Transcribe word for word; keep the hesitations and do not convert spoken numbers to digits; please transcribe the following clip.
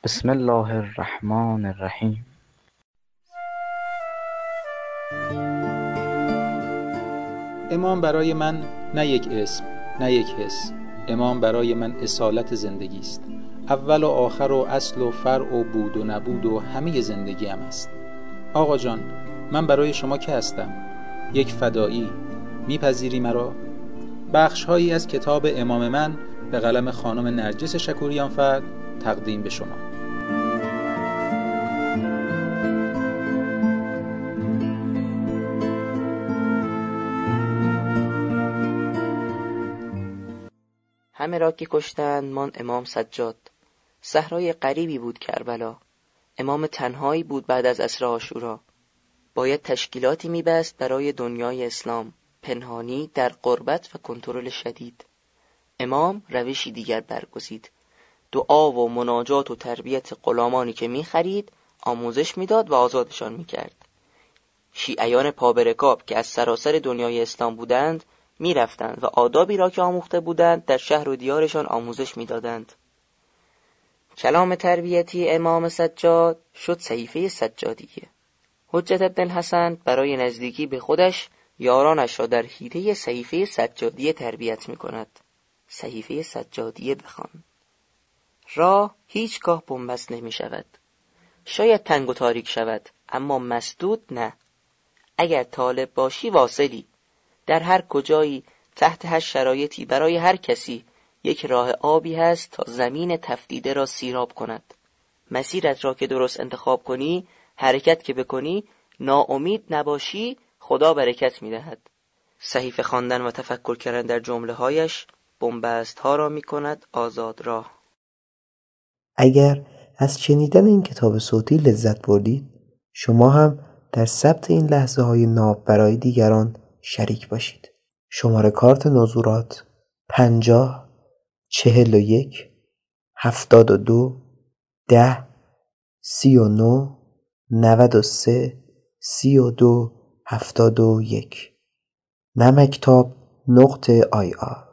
بسم الله الرحمن الرحیم. امام برای من نه یک اسم، نه یک حس. امام برای من اصالت زندگی است. اول و آخر و اصل و فرع و بود و نبود و همه زندگیم است. آقا جان، من برای شما که هستم؟ یک فدایی. میپذیری مرا؟ بخش‌هایی از کتاب امام من به قلم خانم نرجس شکوریانفر تقدیم به شما. همه را که کشتند مان امام سجاد. صحرای غریبی بود کربلا. امام تنهایی بود بعد از عصر عاشورا. باید تشکیلاتی میبست برای دنیای اسلام، پنهانی در غربت و کنترل شدید. امام روشی دیگر برگزید. دعا و مناجات و تربیت غلامانی که میخرید، آموزش میداد و آزادشان میکرد. شیعیان پابرکاب که از سراسر دنیای اسلام بودند میرفتند و آدابی را که آموخته بودند در شهر و دیارشان آموزش میدادند. کلام تربیتی امام سجاد شد صحیفه سجادیه. حجت ابن الحسن برای نزدیکی به خودش یارانش را در حیطه صحیفه سجادیه تربیت میکند. صحیفه سجادیه بخوان. راه هیچگاه بنبست نمی شود. شاید تنگ و تاریک شود، اما مسدود نه. اگر طالب باشی واصلی. در هر کجایی تحت هر شرایطی برای هر کسی یک راه آبی هست تا زمین تفدیده را سیراب کند. مسیرت را که درست انتخاب کنی، حرکت که بکنی، ناامید نباشی، خدا برکت می‌دهد. صحیفه خواندن و تفکر کردن در جمله هایش بنبست ها را می کند آزاد راه. اگر از شنیدن این کتاب صوتی لذت بردید، شما هم در ثبت این لحظه های ناب برای دیگران شریک باشید. شماره کارت نزورات پنجاه چهل و یک هفتاد و دو ده سی و نو نود و سه سی و دو هفتاد و یک نمکتاب نقطه آی آر